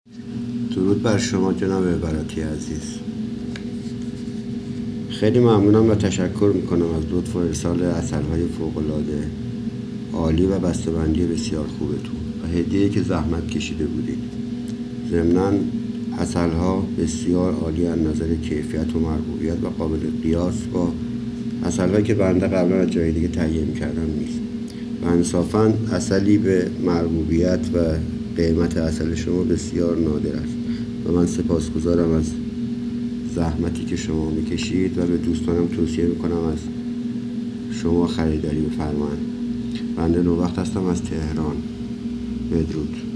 درود بر شما جناب براتی عزیز. خیلی ممنونم و تشکر میکنم از لطف و ارسال عسل‌های فوق‌العاده عالی و بسته‌بندی بسیار خوبتون و هدیه‌ای که زحمت کشیده بودید. ضمناً عسل‌ها بسیار عالی از نظر کیفیت و مرغوبیت و قابل قیاس با عسل‌هایی که بنده قبلا از جای دیگه تهیه می‌کردم نیست و انصافاً عسلی به مرغوبیت و قیمت عسل شما بسیار نادر است و من سپاسگزارم از زحمتی که شما میکشید و به دوستانم توصیه میکنم از شما خریداری بفرمایید. بنده نوبخت هستم از تهران. بدرود.